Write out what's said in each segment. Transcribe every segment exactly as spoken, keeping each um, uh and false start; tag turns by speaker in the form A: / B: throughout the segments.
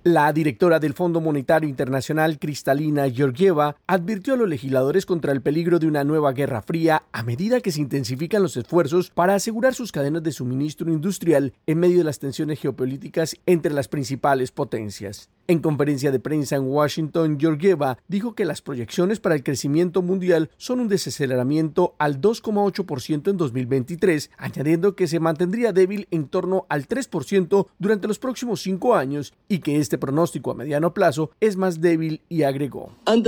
A: La directora del Fondo Monetario Internacional, Kristalina Georgieva, advirtió a los legisladores contra el peligro de una nueva guerra fría a medida que se intensifican los esfuerzos para asegurar sus cadenas de suministro industrial en medio de las tensiones geopolíticas entre las principales potencias. En conferencia de prensa en Washington, Georgieva dijo que las proyecciones para el crecimiento mundial son un desaceleramiento al dos coma ocho por ciento en dos mil veintitrés, añadiendo que se mantendría débil en torno al tres por ciento durante los próximos cinco años y que este pronóstico a mediano plazo es más débil, y agregó: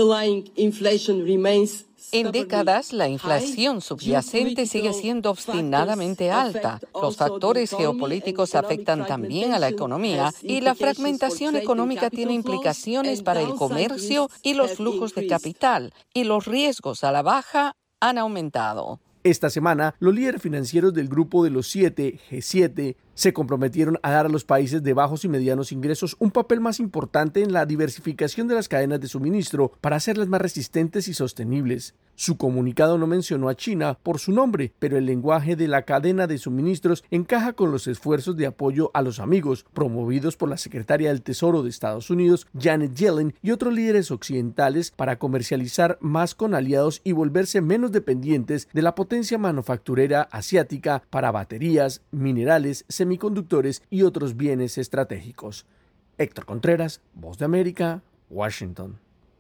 B: En décadas, la inflación subyacente sigue siendo obstinadamente alta. Los factores geopolíticos afectan también a la economía y la fragmentación económica tiene implicaciones para el comercio y los flujos de capital, y los riesgos a la baja han aumentado.
A: Esta semana, los líderes financieros del Grupo de los Siete, G siete, se comprometieron a dar a los países de bajos y medianos ingresos un papel más importante en la diversificación de las cadenas de suministro para hacerlas más resistentes y sostenibles. Su comunicado no mencionó a China por su nombre, pero el lenguaje de la cadena de suministros encaja con los esfuerzos de apoyo a los amigos promovidos por la secretaria del Tesoro de Estados Unidos, Janet Yellen, y otros líderes occidentales para comercializar más con aliados y volverse menos dependientes de la potencia manufacturera asiática para baterías, minerales, semiconductores y otros bienes estratégicos. Héctor Contreras, Voz de América, Washington.